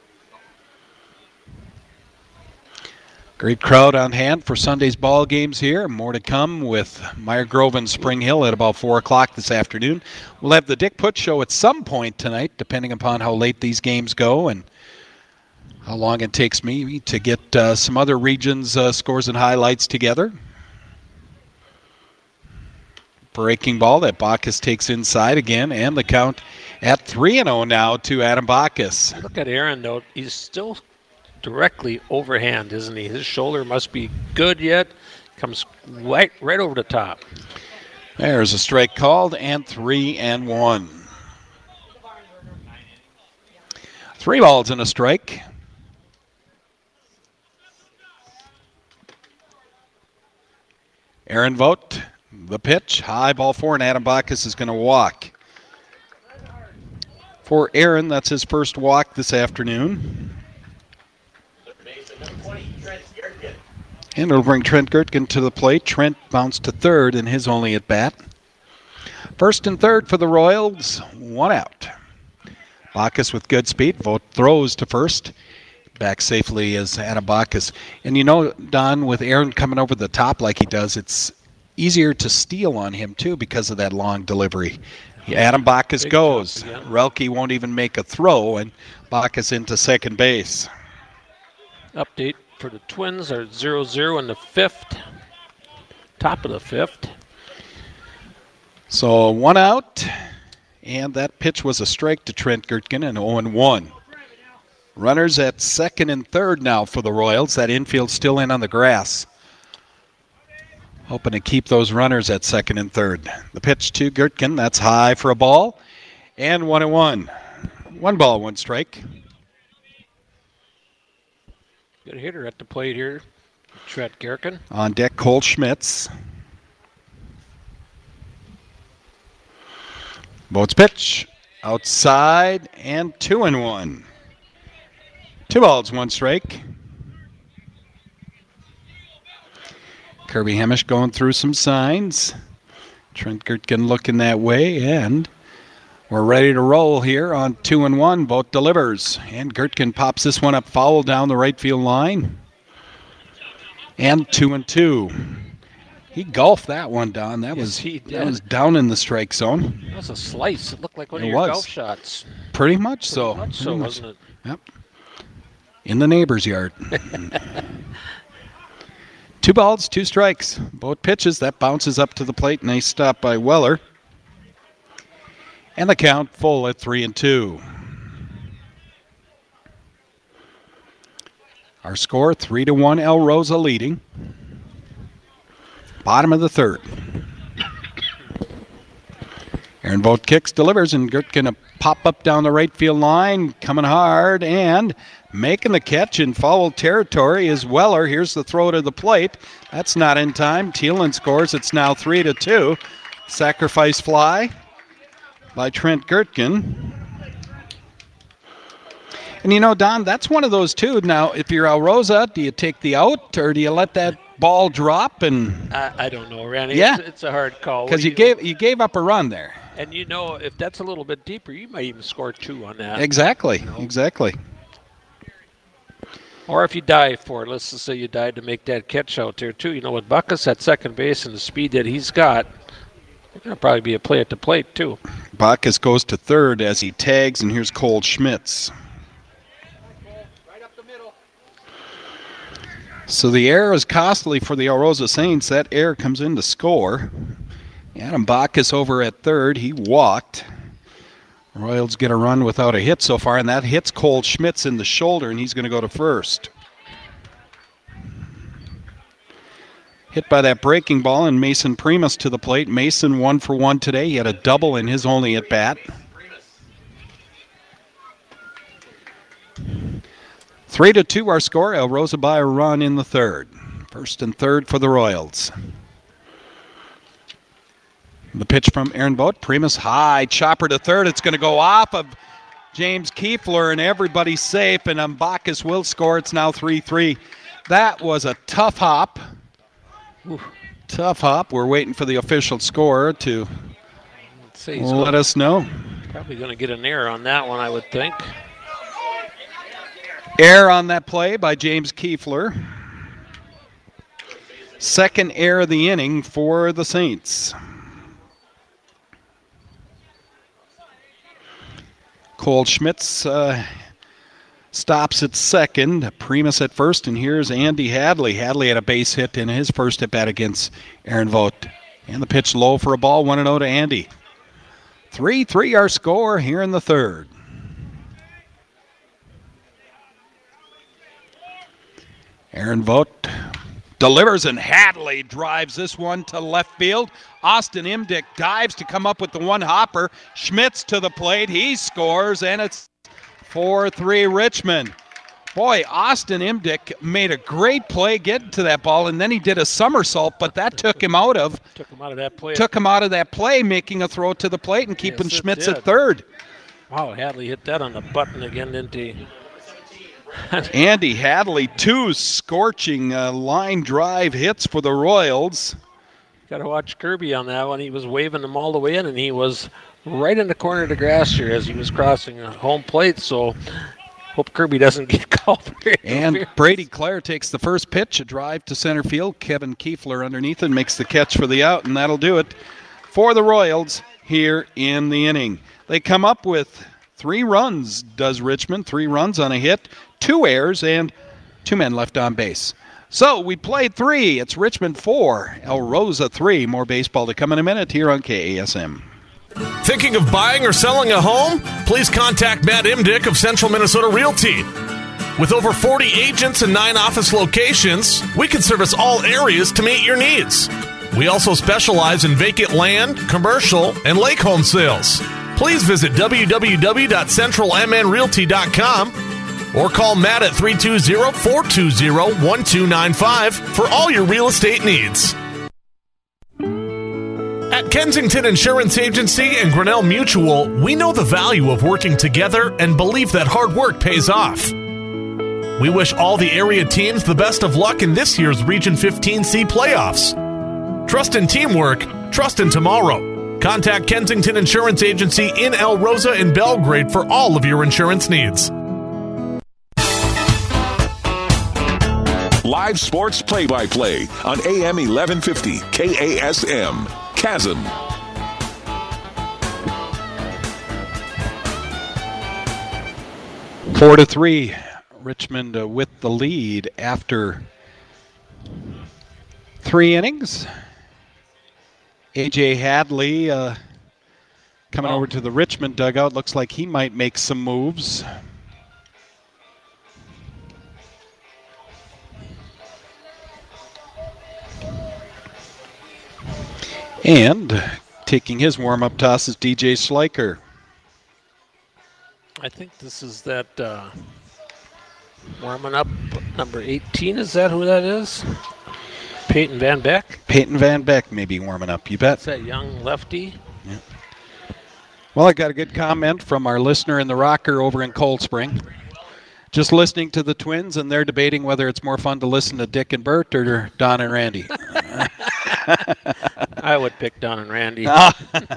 Great crowd on hand for Sunday's ball games here. More to come with Meyer Grove and Spring Hill at about four o'clock this afternoon. We'll have the Dick Put Show at some point tonight, depending upon how late these games go and how long it takes me to get uh, some other regions' uh, scores and highlights together. Breaking ball that Bacchus takes inside again, and the count at three and oh now to Adam Bacchus. Look at Aaron, though. He's still directly overhand, isn't he? His shoulder must be good yet. Comes right, right over the top. There's a strike called, and three and one. Three balls and a strike. Aaron Vogt, the pitch, high ball four, and Adam Bacchus is going to walk. For Aaron, that's his first walk this afternoon. And it'll bring Trent Gertkin to the plate. Trent bounced to third in his only at bat. First and third for the Royals, one out. Bacchus with good speed. Vogt throws to first. Back safely is Adam Bacchus. And you know, Don, with Aaron coming over the top like he does, it's easier to steal on him too because of that long delivery. Adam Bacchus Big goes. jump again. Relke won't even make a throw, and Bacchus into second base. Update for the Twins are zero zero in the fifth. Top of the fifth. So one out, And that pitch was a strike to Trent Gertkin, and oh and one. Runners at second and third now for the Royals. That infield still in on the grass. Hoping to keep those runners at second and third. The pitch to Gertkin. That's high for a ball. And one and one. One ball, one strike. Good hitter at the plate here, Trent Gertkin. On deck, Cole Schmitz. Boats pitch. Outside and two and one. Two balls, one strike. Kirby Hemish going through some signs. Trent Gertkin looking that way, and we're ready to roll here on two and one. Boat delivers, and Gertkin pops this one up foul down the right field line. And two and two. He golfed that one, Don. That Yes, was he that did. was down in the strike zone. That was a slice. It looked like one It of your was. golf shots. Pretty much so. Pretty much so, Pretty much. wasn't it? Yep. In the neighbor's yard. Two balls, two strikes. Both pitches. That bounces up to the plate. Nice stop by Weller. And the count full at three and two. Our score, three to one. El Rosa leading. Bottom of the third. Aaron Vogt kicks, delivers, and Gertkin to pop up down the right field line, coming hard, and making the catch in foul territory is Weller. Here's the throw to the plate. That's not in time. Thielen scores. It's now three to two. Sacrifice fly by Trent Gertkin. And you know, Don, that's one of those two. Now, if you're El Rosa, do you take the out or do you let that ball drop? And I, I don't know, Randy. Yeah. It's, it's a hard call. because What you do gave you gave up a run there. And you know, if that's a little bit deeper, you might even score two on that. Exactly. You know? Exactly. Or if you dive for it, let's just say you dive to make that catch out there too. You know, with Buckus at second base and the speed that he's got, there'll probably be a play at the plate too. Bacchus goes to third as he tags, and here's Cole Schmitz. So the error is costly for the El Rosa Saints. That error comes in to score. Adam Bacchus over at third. He walked. Royals get a run without a hit so far, and that hits Cole Schmitz in the shoulder, and he's going to go to first. Hit by that breaking ball, and Mason Primus to the plate. Mason one for one today. He had a double in his only at bat. Three to two our score. El Rosa by a run in the third. First and third for the Royals. The pitch from Aaron Vogt. Primus high, chopper to third. It's going to go off of James Kiefler, and everybody's safe, and Bacchus will score. It's now three three. That was a tough hop. Ooh, tough hop. We're waiting for the official score to Let's see, he's let gonna- us know. Probably going to get an error on that one, I would think. Error on that play by James Kiefler. Second error of the inning for the Saints. Cole Schmitz uh, stops at second. Primus at first, and here's Andy Hadley. Hadley had a base hit in his first at bat against Aaron Vogt. And the pitch low for a ball, one and oh to Andy. three three our score here in the third. Aaron Vogt delivers, and Hadley drives this one to left field. Austin Imdick dives to come up with the one hopper. Schmitz to the plate. He scores, and it's four three Richmond. Boy, Austin Imdick made a great play getting to that ball, and then he did a somersault, but that took him out of Took him out of that play. took him out of that play, making a throw to the plate and keeping Yes, it Schmitz did. at third. Wow, Hadley hit that on the button again, didn't he? Andy Hadley, two scorching uh, line drive hits for the Royals. Got to watch Kirby on that one. He was waving them all the way in, and he was right in the corner of the grass here as he was crossing the home plate. So hope Kirby doesn't get called for And interference. Brady Clare takes the first pitch, a drive to center field. Kevin Kiefler underneath and makes the catch for the out, and that'll do it for the Royals here in the inning. They come up with three runs, does Richmond, three runs on a hit, two errors, and two men left on base. So we played three. It's Richmond four, El Rosa three. More baseball to come in a minute here on K A S M. Thinking of buying or selling a home? Please contact Matt Imdick of Central Minnesota Realty. With over forty agents and nine office locations, we can service all areas to meet your needs. We also specialize in vacant land, commercial, and lake home sales. Please visit w w w dot central m n realty dot com or call Matt at three two zero, four two zero, one two nine five for all your real estate needs. At Kensington Insurance Agency and Grinnell Mutual, we know the value of working together and believe that hard work pays off. We wish all the area teams the best of luck in this year's Region fifteen C playoffs. Trust in teamwork, trust in tomorrow. Contact Kensington Insurance Agency in El Rosa and Belgrade for all of your insurance needs. Live sports play-by-play on A M eleven fifty K A S M. Chasm. Four to three. Richmond uh, with the lead after three innings. A J Hadley uh, coming over to the Richmond dugout. Looks like he might make some moves. And taking his warm-up toss is D J Schleicher. I think this is that uh, warming up number eighteen. Is that who that is? Peyton Van Beck? Peyton Van Beck may be warming up, you bet. That's that young lefty. Yeah. Well, I got a good comment from our listener in the rocker over in Cold Spring. Just listening to the Twins, and they're debating whether it's more fun to listen to Dick and Bert or Don and Randy. I would pick Don and Randy. uh,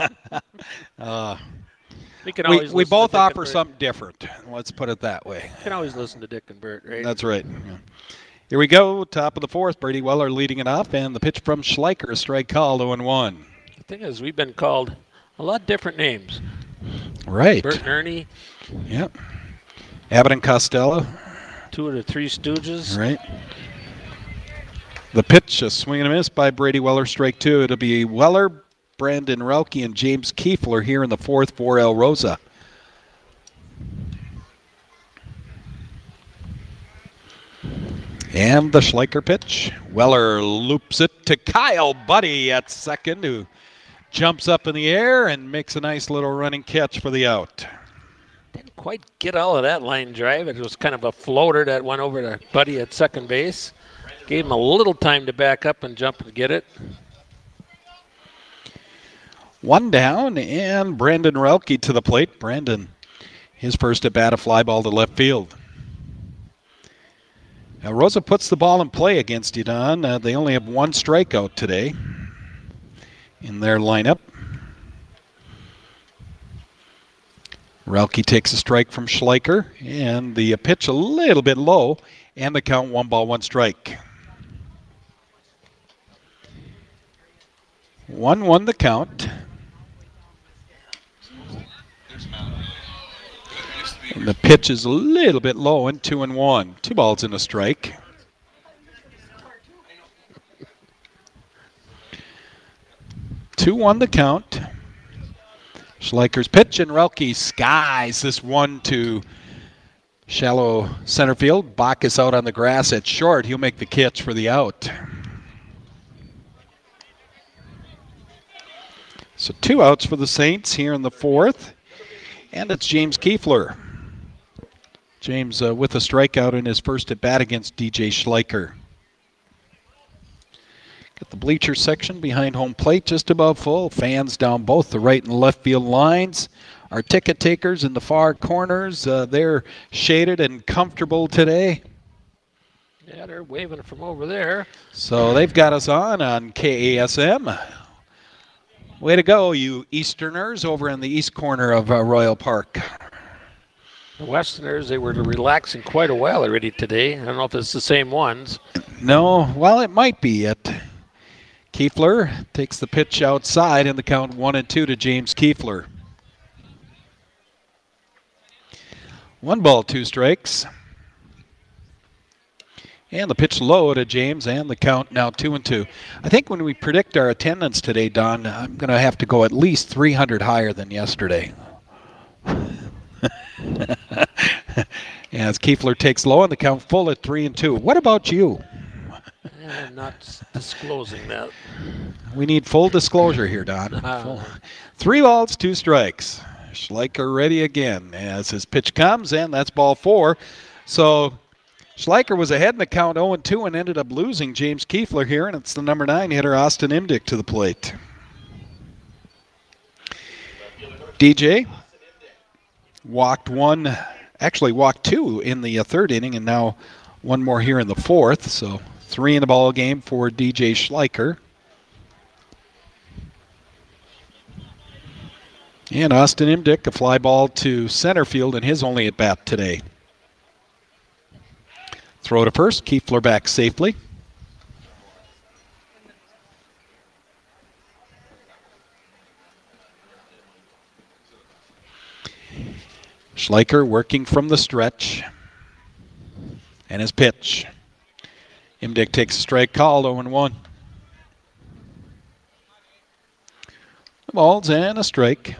we can we, always we both offer Bert. something different. Let's put it that way. You can always listen to Dick and Bert, right? That's right. Yeah. Here we go. Top of the fourth. Brady Weller leading it off, and the pitch from Schleicher, a strike called, oh and one. The thing is, we've been called a lot of different names. Right. Bert and Ernie. Yep. Abbott and Costello. Two of the Three Stooges. Right. The pitch, a swing and a miss by Brady Weller, strike two. It'll be Weller, Brandon Relke, and James Kiefler here in the fourth for El Rosa. And the Schleicher pitch. Weller loops it to Kyle Buddy at second, who jumps up in the air and makes a nice little running catch for the out. Didn't quite get all of that line drive. It was kind of a floater that went over to Buddy at second base. Gave him a little time to back up and jump and get it. One down, and Brandon Relke to the plate. Brandon, his first at bat, a fly ball to left field. Now Rosa puts the ball in play against you, Don. Uh, they only have one strikeout today in their lineup. Relke takes a strike from Schleicher, and the pitch a little bit low, and the count one ball, one strike. one one the count. And the pitch is a little bit low, and two and one. Two balls and a strike. two one the count. Schleicher's pitch, and Relke skies this one to shallow center field. Bacchus out on the grass at short. He'll make the catch for the out. So two outs for the Saints here in the fourth. And it's James Kiefler. James uh, with a strikeout in his first at bat against D J Schleicher. Got the bleacher section behind home plate just about full. Fans down both the right and left field lines. Our ticket takers in the far corners, uh, they're shaded and comfortable today. Yeah, they're waving from over there. So they've got us on on K A S M. Way to go, you Easterners over in the east corner of uh, Royal Park. The Westerners, they were relaxing quite a while already today. I don't know if it's the same ones. No, well, it might be it. Kiefler takes the pitch outside, and the count one and two to James Kiefler. One ball, two strikes. And the pitch low to James, and the count now two and two. I think when we predict our attendance today, Don, I'm going to have to go at least three hundred higher than yesterday. As Kiefler takes low, and the count full at three and two. What about you? Yeah, I'm not disclosing that. We need full disclosure here, Don. Uh, Full. Three balls, two strikes. Schleicher ready again as his pitch comes, and that's ball four. So Schleicher was ahead in the count oh and two and ended up losing James Kiefler here, and it's the number nine hitter, Austin Imdick, to the plate. D J walked one, actually walked two in the uh, third inning, and now one more here in the fourth. So three in the ball game for D J Schleicher. And Austin Imdick, a fly ball to center field in his only at bat today. Throw to first, Kiefler back safely. Schleicher working from the stretch. And his pitch. Imdick takes a strike call, oh and one. The balls and a strike.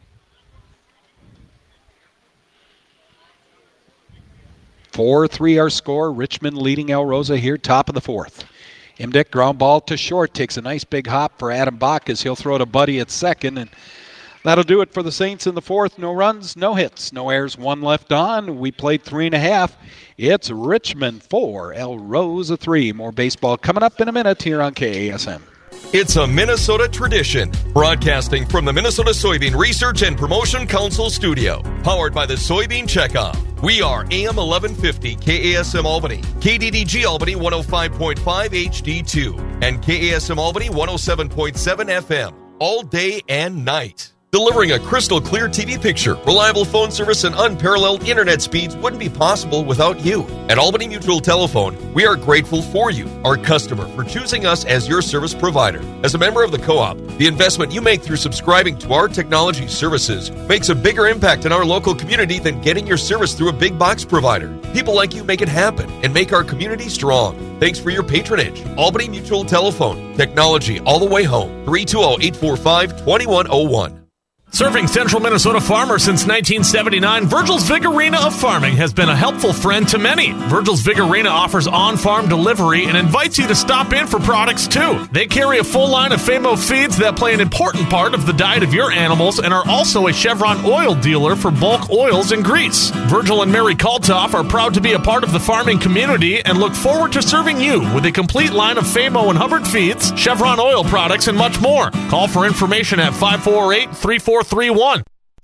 four three our score. Richmond leading El Rosa here, top of the fourth. Imdick, ground ball to short, takes a nice big hop for Adam Bacchus. He'll throw to Buddy at second, and that'll do it for the Saints in the fourth. No runs, no hits, no errors, one left on. We played three and a half. It's Richmond four, El Rosa three. More baseball coming up in a minute here on K A S M. It's a Minnesota tradition, broadcasting from the Minnesota Soybean Research and Promotion Council studio, powered by the Soybean Checkoff. We are A M eleven fifty K A S M Albany, K D D G Albany one oh five point five H D two, and K A S M Albany one oh seven point seven F M, all day and night. Delivering a crystal clear T V picture, reliable phone service, and unparalleled internet speeds wouldn't be possible without you. At Albany Mutual Telephone, we are grateful for you, our customer, for choosing us as your service provider. As a member of the co-op, the investment you make through subscribing to our technology services makes a bigger impact in our local community than getting your service through a big box provider. People like you make it happen and make our community strong. Thanks for your patronage. Albany Mutual Telephone, technology all the way home. three two zero, eight four five, two one zero one. Serving central Minnesota farmers since nineteen seventy-nine, Virgil's Vigorina of Farming has been a helpful friend to many. Virgil's Vigorina offers on-farm delivery and invites you to stop in for products too. They carry a full line of Famo feeds that play an important part of the diet of your animals and are also a Chevron oil dealer for bulk oils and grease. Virgil and Mary Kaltoff are proud to be a part of the farming community and look forward to serving you with a complete line of Famo and Hubbard feeds, Chevron oil products, and much more. Call for information at five four eight, three four three one.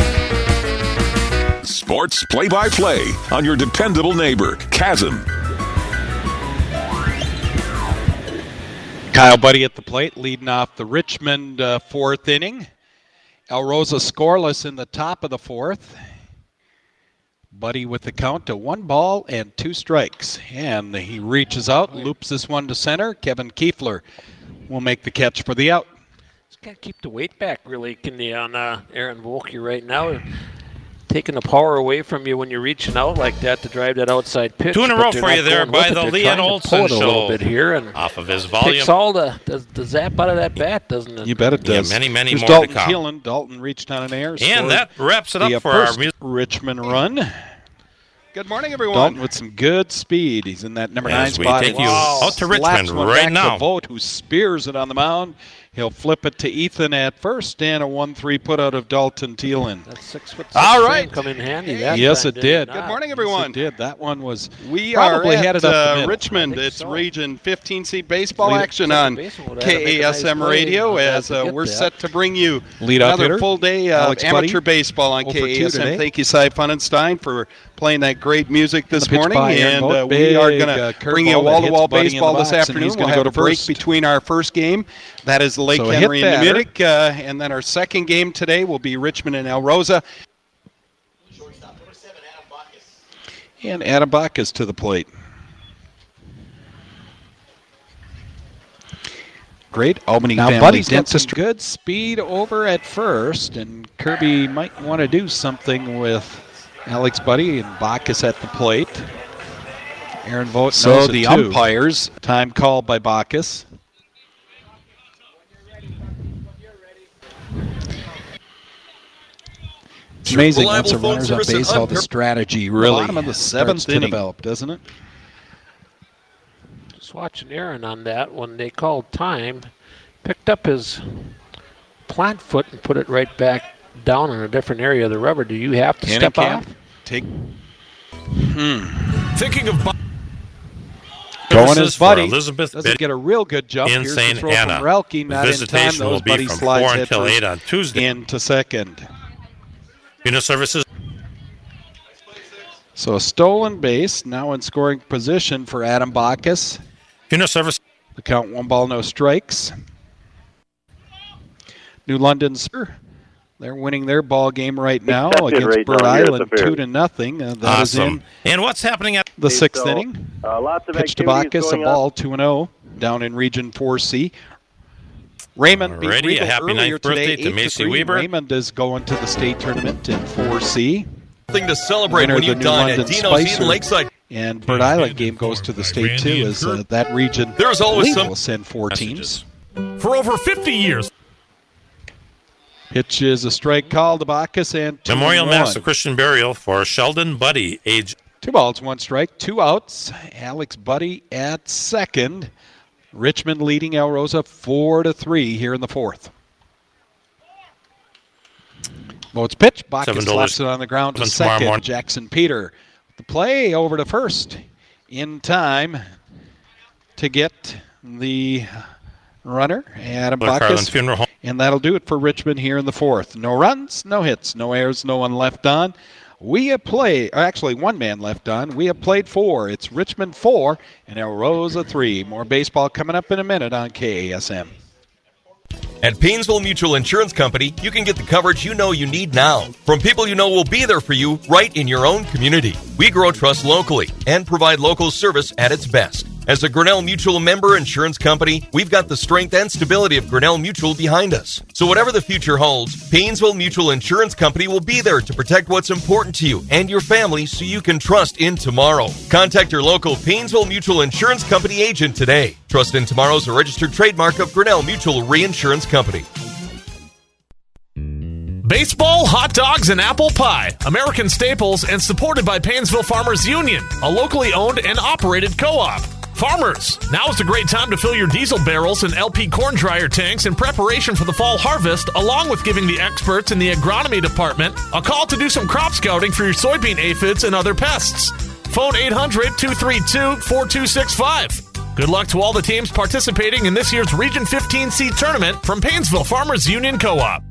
Sports play-by-play on your dependable neighbor, Chasm. Kyle Buddy at the plate, leading off the Richmond uh, fourth inning. El Rosa scoreless in the top of the fourth. Buddy with the count to one ball and two strikes. And he reaches out, loops this one to center. Kevin Kiefler will make the catch for the out. Got to keep the weight back, really, can you, on uh, Aaron Volke right now. Taking the power away from you when you're reaching out like that to drive that outside pitch. Two in a row for you there by the Leon Olson show. A little bit here and off of his volume. Takes all the, the, the zap out of that bat, doesn't it? You bet it does. Yeah, many, many Here's more Dalton to come. Thielen. Dalton reached on an air. And that wraps it up for our music. Richmond run. Good morning, everyone. Dalton with some good speed. He's in that number As nine we spot. take you out to Richmond right back now. To Vogt, who spears it on the mound. He'll flip it to Ethan at first, and a one three put out of Dalton Thielen. That six foot six All right. come in handy. That yes, time, it did. Good morning, everyone. Yes, it did. That one was we probably are at had it up the uh, middle. Richmond. It's so. Region fifteen C baseball Lead- action on K A S M Radio as uh, we're set to bring you Lead another hitter, full day of Alex amateur Buddy, baseball on oh for K A S M. two today. Thank you, Cy Funenstein, for playing that great music this The pitch morning. by Aaron And Vogt. uh, we are Big, going uh, to bring you a curveball that wall-to-wall hits Buddy in the baseball this box, and afternoon. he's We'll gonna have go a to break first. between our first game. That is the Lake So a hit Henry and batter. Munich. Uh, and then our second game today will be Richmond and El Rosa. Shortstop number seven, Adam Bacchus. And Adam Bacchus to the plate. Great Albany now family Buddy's got some dentistry. Good speed over at first, and Kirby might want to do something with Alex Buddy and Bacchus at the plate. Aaron Vogt So knows the it too. umpires, Time called by Bacchus. It's amazing once a runner's on base how the strategy really bottom of the seventh starts to inning. develop, doesn't it? Just watching Aaron on that when they called time, picked up his plant foot and put it right back down in a different area of the rubber. Do you have to step off? Take. Hmm. Thinking of. Bu- Going his buddy. Elizabeth Doesn't get a real good jump. in Here's the Saint throw Anna. from Relke. Not in time. Visitation will Those be buddy from slides four head until first eight on Tuesday. into second. Unit Services. So a stolen base, now in scoring position for Adam Bacchus. Unit Service. The count one ball, no strikes. New London's they're winning their ball game right now Accepted against right Bird now here at Island, the fair. two to nothing. Uh, that is Awesome. in And what's happening at the sixth so, inning. Uh, lots of Pitch to activities Bacchus, a going ball on. two and zero down in Region four C. Raymond beat Alrighty, a Regal happy earlier ninth birthday today, to eight Macy three. Weber. Raymond is going to the state tournament in four C. Thing to celebrate Winner when of you the New dine at London Dino's Spicer. Eden Lakeside. And Bird Island game goes to the state too, as uh, that region There's always I believe some will send four teams. For over fifty years. Pitch is a strike call to Bacchus and two Memorial and Mass one. of Christian Burial for Sheldon Buddy, age Two balls, one strike, two outs. Alex Buddy at second. Richmond leading El Rosa four to three here in the fourth. Boats pitch. Bacchus Seven slaps dollars. it on the ground to Seven tomorrow second. morning. Jackson Peter. The play over to first in time to get the runner, Adam Carlin Bacchus. Funeral Home. And that'll do it for Richmond here in the fourth. No runs, no hits, no errors, no one left on. We have played, actually one man left on. We have played four. It's Richmond four and El Rosa three. More baseball coming up in a minute on K A S M. At Painesville Mutual Insurance Company, you can get the coverage you know you need now from people you know will be there for you right in your own community. We grow trust locally and provide local service at its best. As a Grinnell Mutual member insurance company, we've got the strength and stability of Grinnell Mutual behind us. So whatever the future holds, Painesville Mutual Insurance Company will be there to protect what's important to you and your family so you can trust in tomorrow. Contact your local Painesville Mutual Insurance Company agent today. Trust in Tomorrow is a registered trademark of Grinnell Mutual Reinsurance Company. Baseball, hot dogs, and apple pie. American staples and supported by Painesville Farmers Union, a locally owned and operated co-op. Farmers, now is a great time to fill your diesel barrels and L P corn dryer tanks in preparation for the fall harvest, along with giving the experts in the agronomy department a call to do some crop scouting for your soybean aphids and other pests. Phone eight hundred, two three two, four two six five. Good luck to all the teams participating in this year's Region fifteen C tournament from Painesville Farmers Union Co-op.